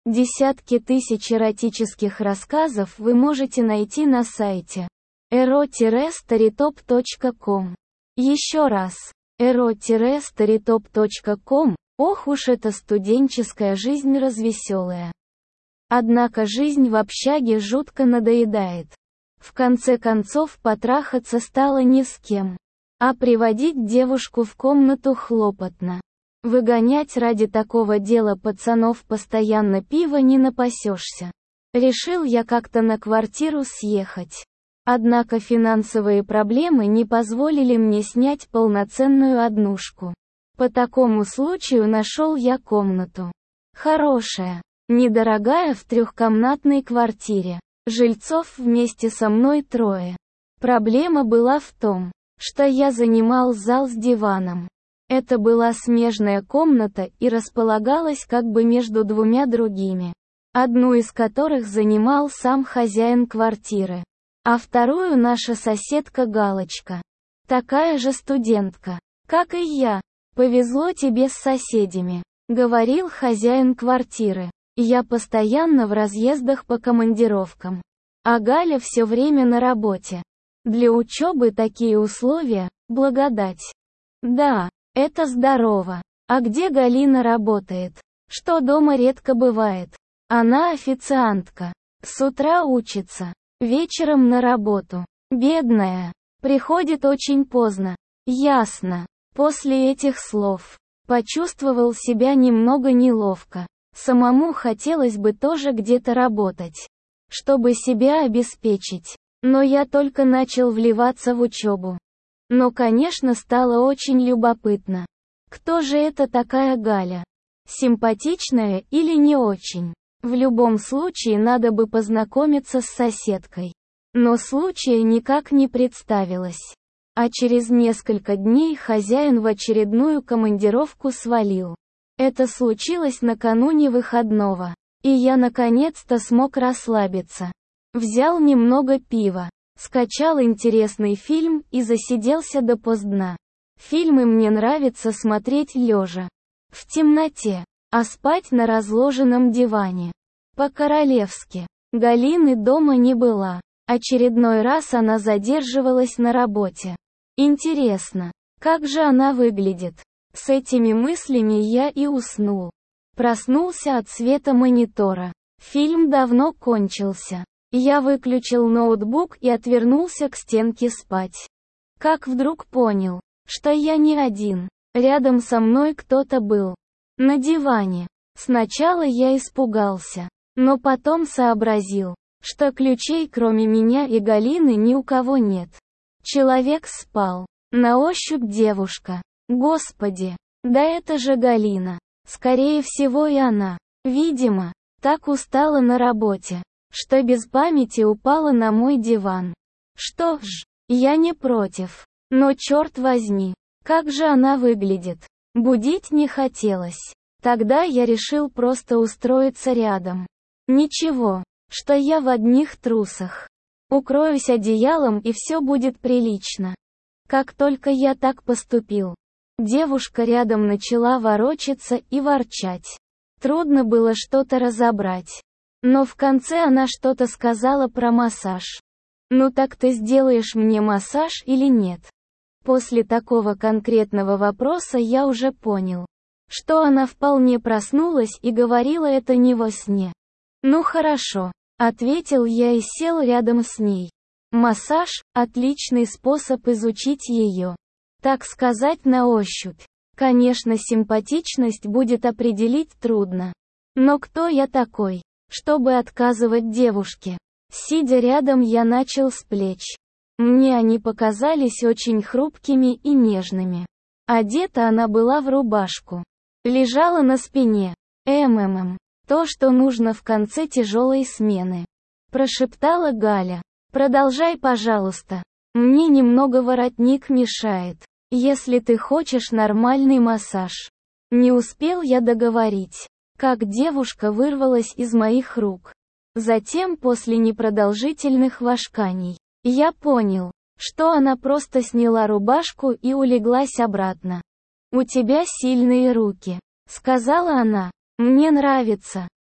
Десятки тысяч эротических рассказов вы можете найти на сайте ero-storytop.com. Еще раз. ero-storytop.com. Ох уж эта студенческая жизнь развеселая. Однако жизнь в общаге жутко надоедает. В конце концов потрахаться стало не с кем. А приводить девушку в комнату хлопотно. Выгонять ради такого дела пацанов постоянно пива не напасешься. Решил я как-то на квартиру съехать. Однако финансовые проблемы не позволили мне снять полноценную однушку. По такому случаю нашел я комнату. Хорошая, недорогая, в трехкомнатной квартире. Жильцов вместе со мной 3. Проблема была в том, что я занимал зал с диваном. Это была смежная комната и располагалась как бы между двумя другими. Одну из которых занимал сам хозяин квартиры. А вторую наша соседка Галочка. Такая же студентка, как и я. «Повезло тебе с соседями», — говорил хозяин квартиры. «Я постоянно в разъездах по командировкам. А Галя все время на работе. Для учебы такие условия — благодать». «Да, это здорово. А где Галина работает?» «Что дома редко бывает. Она официантка. С утра учится, вечером на работу. Бедная. Приходит очень поздно». «Ясно». После этих слов почувствовал себя немного неловко. Самому хотелось бы тоже где-то работать, чтобы себя обеспечить. Но я только начал вливаться в учебу. Но, конечно, стало очень любопытно. Кто же это такая Галя? Симпатичная или не очень? В любом случае надо бы познакомиться с соседкой. Но случая никак не представилось. А через несколько дней хозяин в очередную командировку свалил. Это случилось накануне выходного. И я наконец-то смог расслабиться. Взял немного пива, скачал интересный фильм и засиделся допоздна. Фильмы мне нравится смотреть лежа. В темноте. А спать на разложенном диване. По-королевски. Галины дома не было. Очередной раз она задерживалась на работе. Интересно, как же она выглядит? С этими мыслями я и уснул. Проснулся от света монитора. Фильм давно кончился. Я выключил ноутбук и отвернулся к стенке спать. Как вдруг понял, что я не один. Рядом со мной кто-то был. На диване. Сначала я испугался, но потом сообразил, что ключей кроме меня и Галины ни у кого нет. Человек спал. На ощупь девушка. Господи, да это же Галина. Скорее всего и она. Видимо, так устала на работе, что без памяти упала на мой диван. Что ж, я не против. Но черт возьми, как же она выглядит. Будить не хотелось. Тогда я решил просто устроиться рядом. Ничего, что я в одних трусах. Укроюсь одеялом и все будет прилично. Как только я так поступил, девушка рядом начала ворочаться и ворчать. Трудно было что-то разобрать. Но в конце она что-то сказала про массаж. «Ну так ты сделаешь мне массаж или нет?» После такого конкретного вопроса я уже понял, что она вполне проснулась и говорила это не во сне. «Ну хорошо», — ответил я и сел рядом с ней. Массаж – отличный способ изучить ее. Так сказать, на ощупь. Конечно, симпатичность будет определить трудно. Но кто я такой, чтобы отказывать девушке? Сидя рядом, я начал с плеч. Мне они показались очень хрупкими и нежными. Одета она была в рубашку. Лежала на спине. То, что нужно в конце тяжелой смены. Прошептала Галя. «Продолжай, пожалуйста. Мне немного воротник мешает. Если ты хочешь нормальный массаж». Не успел я договорить, как девушка вырвалась из моих рук. Затем, после непродолжительных вошканий, я понял, что она просто сняла рубашку и улеглась обратно. «У тебя сильные руки», — сказала она. «Мне нравится».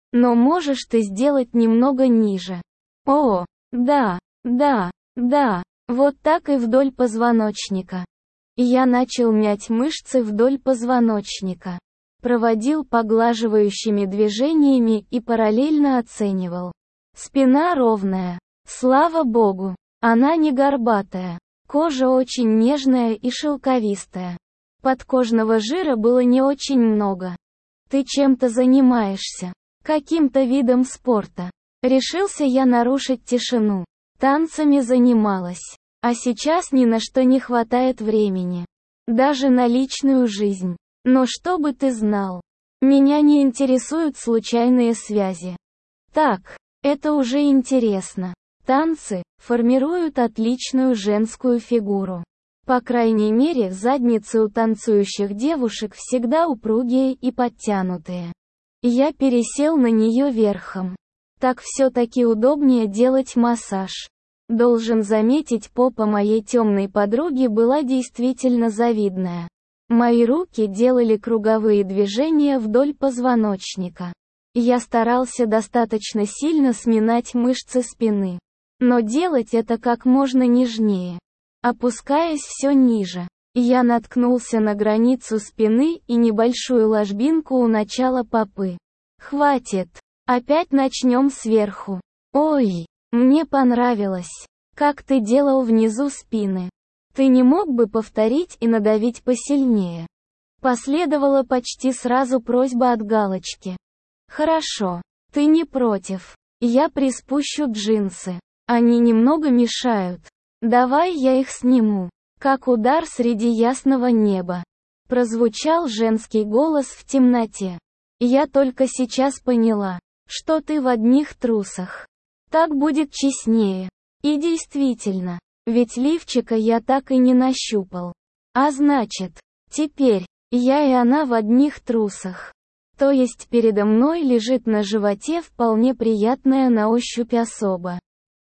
Но можешь ты сделать немного ниже? О, да, да, да, вот так и вдоль позвоночника. Я начал мять мышцы вдоль позвоночника. Проводил поглаживающими движениями и параллельно оценивал. Спина ровная. Слава богу. Она не горбатая. Кожа очень нежная и шелковистая. Подкожного жира было не очень много. Ты чем-то занимаешься? Каким-то видом спорта? Решился я нарушить тишину. Танцами занималась. А сейчас ни на что не хватает времени. Даже на личную жизнь. Но чтобы ты знал, меня не интересуют случайные связи. Так, это уже интересно. Танцы формируют отличную женскую фигуру. По крайней мере, задницы у танцующих девушек всегда упругие и подтянутые. Я пересел на нее верхом. Так все-таки удобнее делать массаж. Должен заметить, попа моей темной подруги была действительно завидная. Мои руки делали круговые движения вдоль позвоночника. Я старался достаточно сильно сминать мышцы спины. Но делать это как можно нежнее. Опускаясь все ниже, я наткнулся на границу спины и небольшую ложбинку у начала попы. Хватит. Опять начнем сверху. Ой, мне понравилось. Как ты делал внизу спины. Ты не мог бы повторить и надавить посильнее? Последовала почти сразу просьба от Галочки. Хорошо. Ты не против. Я приспущу джинсы. Они немного мешают. Давай я их сниму. Как удар среди ясного неба. Прозвучал женский голос в темноте. Я только сейчас поняла, что ты в одних трусах. Так будет честнее. И действительно, ведь лифчика я так и не нащупал. А значит, теперь, я и она в одних трусах. То есть передо мной лежит на животе вполне приятная на ощупь особа.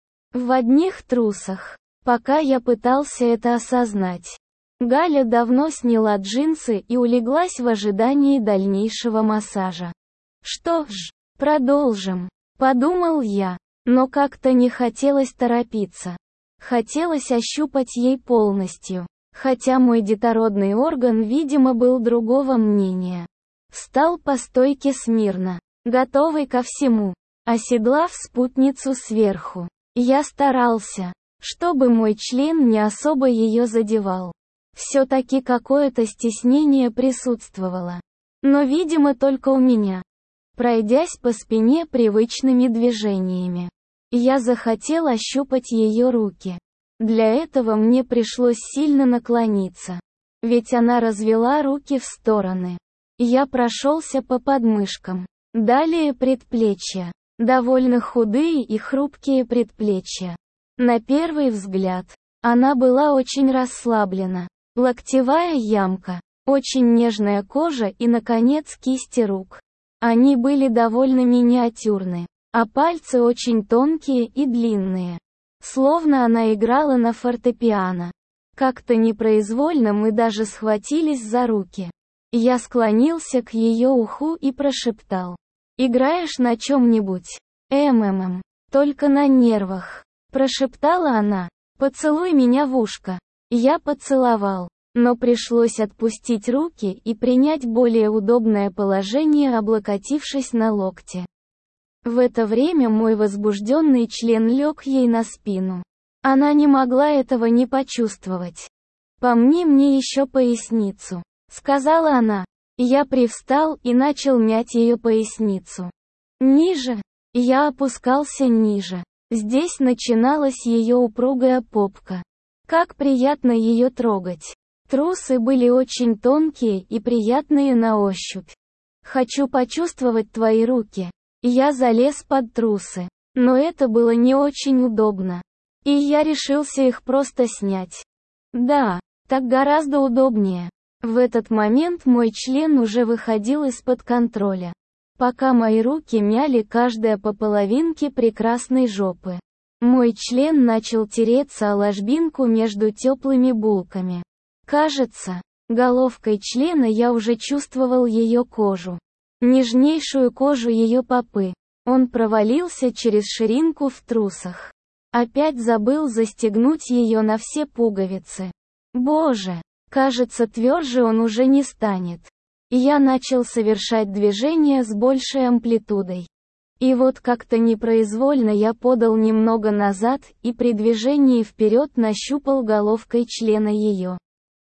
В одних трусах. Пока я пытался это осознать. Галя давно сняла джинсы и улеглась в ожидании дальнейшего массажа. Что ж, продолжим, подумал я, но как-то не хотелось торопиться. Хотелось ощупать ей полностью, хотя мой детородный орган, видимо, был другого мнения. Встал по стойке смирно, готовый ко всему, оседлав спутницу сверху. Я старался, чтобы мой член не особо ее задевал. Все-таки какое-то стеснение присутствовало. Но, видимо, только у меня. Пройдясь по спине привычными движениями, я захотел ощупать ее руки. Для этого мне пришлось сильно наклониться. Ведь она развела руки в стороны. Я прошелся по подмышкам. Далее предплечья. Довольно худые и хрупкие предплечья. На первый взгляд, она была очень расслаблена. Локтевая ямка, очень нежная кожа и, наконец, кисти рук. Они были довольно миниатюрны, а пальцы очень тонкие и длинные. Словно она играла на фортепиано. Как-то непроизвольно мы даже схватились за руки. Я склонился к ее уху и прошептал. «Играешь на чем-нибудь? Только на нервах», — прошептала она. «Поцелуй меня в ушко». Я поцеловал, но пришлось отпустить руки и принять более удобное положение, облокотившись на локте. В это время мой возбужденный член лег ей на спину. Она не могла этого не почувствовать. «Помни мне еще поясницу», — сказала она. Я привстал и начал мять ее поясницу. Ниже. Я опускался ниже. Здесь начиналась ее упругая попка. Как приятно ее трогать. Трусы были очень тонкие и приятные на ощупь. «Хочу почувствовать твои руки». Я залез под трусы. Но это было не очень удобно. И я решился их просто снять. Да, так гораздо удобнее. В этот момент мой член уже выходил из-под контроля. Пока мои руки мяли каждая по половинке прекрасной жопы. Мой член начал тереться о ложбинку между теплыми булками. Кажется, головкой члена я уже чувствовал ее кожу. нежнейшую кожу ее попы. Он провалился через ширинку в трусах. Опять забыл застегнуть ее на все пуговицы. Боже, кажется, тверже он уже не станет. И я начал совершать движения с большей амплитудой. И вот как-то непроизвольно я подал немного назад и при движении вперед нащупал головкой члена ее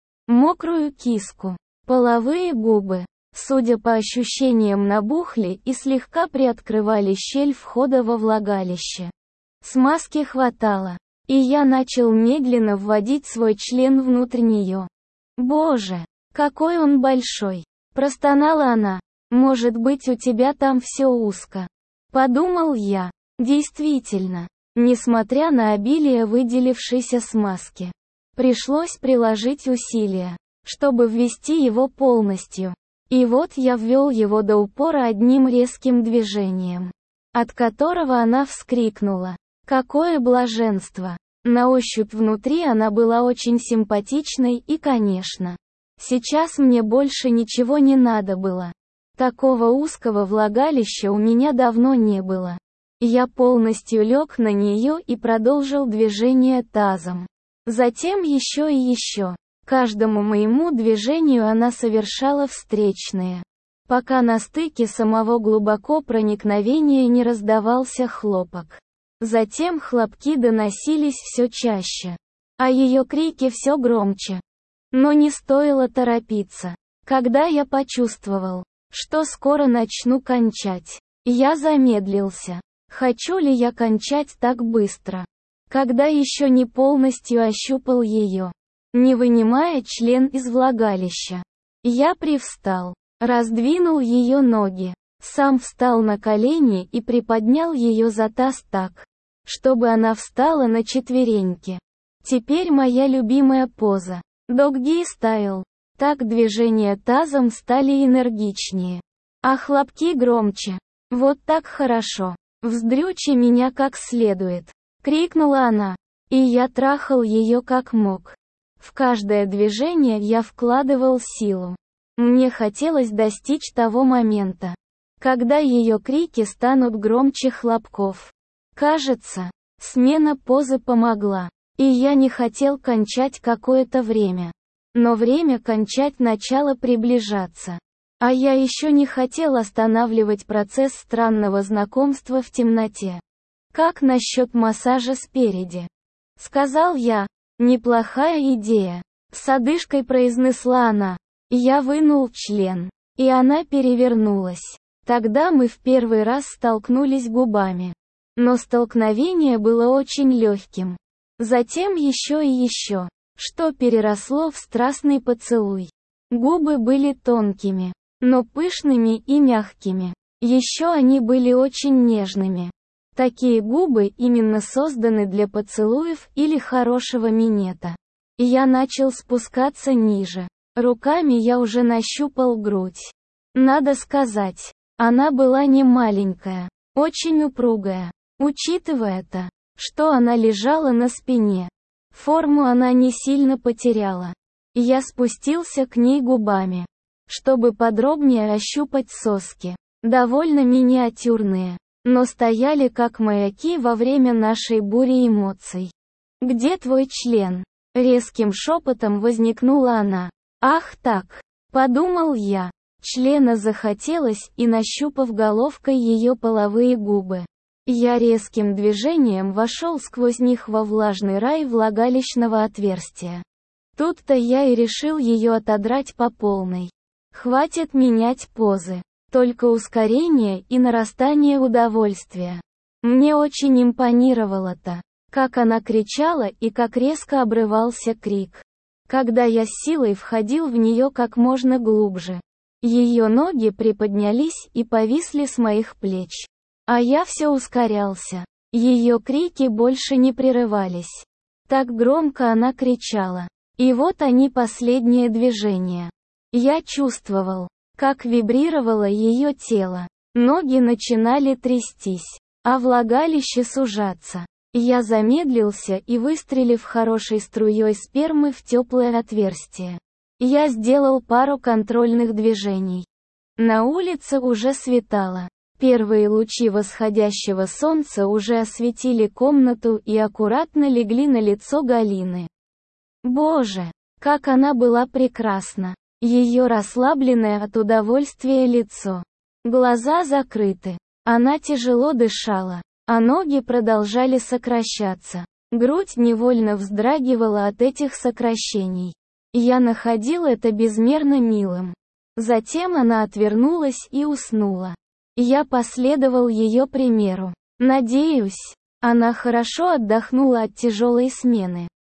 мокрую киску. Половые губы, судя по ощущениям, набухли и слегка приоткрывали щель входа во влагалище. Смазки хватало, и я начал медленно вводить свой член внутрь нее. «Боже, какой он большой!» – простонала она. «Может быть, у тебя там все узко?» – подумал я. Действительно, несмотря на обилие выделившейся смазки, пришлось приложить усилия, чтобы ввести его полностью. И вот я ввел его до упора одним резким движением, от которого она вскрикнула. Какое блаженство! На ощупь внутри она была очень симпатичной и, конечно, сейчас мне больше ничего не надо было. Такого узкого влагалища у меня давно не было. Я полностью лег на нее и продолжил движение тазом. Затем еще и еще. Каждому моему движению она совершала встречные, пока на стыке самого глубоко проникновения не раздавался хлопок. Затем хлопки доносились все чаще, а ее крики все громче. Но не стоило торопиться. Когда я почувствовал, что скоро начну кончать, я замедлился. Хочу ли я кончать так быстро? Когда еще не полностью ощупал ее, не вынимая член из влагалища. Я привстал, раздвинул ее ноги, сам встал на колени и приподнял ее за таз так, чтобы она встала на четвереньки. Теперь моя любимая поза. Doggy style. Так движения тазом стали энергичнее, а хлопки громче. Вот так хорошо. «Вздрючи меня как следует!» — крикнула она. И я трахал ее как мог. В каждое движение я вкладывал силу. Мне хотелось достичь того момента, когда ее крики станут громче хлопков. Кажется, смена позы помогла, и я не хотел кончать какое-то время. Но время кончать начало приближаться. А я еще не хотел останавливать процесс странного знакомства в темноте. «Как насчет массажа спереди?» — сказал я. «Неплохая идея», — с одышкой произнесла она. Я вынул член, и она перевернулась. Тогда мы в первый раз столкнулись губами. Но столкновение было очень легким. Затем еще и еще, что переросло в страстный поцелуй. Губы были тонкими, но пышными и мягкими. Еще они были очень нежными. Такие губы именно созданы для поцелуев или хорошего минета. И я начал спускаться ниже. Руками я уже нащупал грудь. Надо сказать, она была не маленькая, очень упругая. Учитывая то, что она лежала на спине, форму она не сильно потеряла. Я спустился к ней губами, чтобы подробнее ощупать соски. Довольно миниатюрные, но стояли как маяки во время нашей бури эмоций. «Где твой член?» — резким шепотом возникнула она. «Ах так!» — подумал я. Члена захотелось, и нащупав головкой ее половые губы, я резким движением вошел сквозь них во влажный рай влагалищного отверстия. Тут-то я и решил ее отодрать по полной. Хватит менять позы. Только ускорение и нарастание удовольствия. Мне очень импонировало то, как она кричала и как резко обрывался крик, когда я с силой входил в нее как можно глубже. Ее ноги приподнялись и повисли с моих плеч. А я все ускорялся. Ее крики больше не прерывались. Так громко она кричала. И вот они, последние движения. Я чувствовал, как вибрировало ее тело. Ноги начинали трястись, а влагалище сужаться. Я замедлился и, выстрелив хорошей струей спермы в теплое отверстие, я сделал пару контрольных движений. На улице уже светало. Первые лучи восходящего солнца уже осветили комнату и аккуратно легли на лицо Галины. Боже, как она была прекрасна! Ее расслабленное от удовольствия лицо. Глаза закрыты. Она тяжело дышала, а ноги продолжали сокращаться. Грудь невольно вздрагивала от этих сокращений. Я находил это безмерно милым. Затем она отвернулась и уснула. Я последовал ее примеру. Надеюсь, она хорошо отдохнула от тяжелой смены.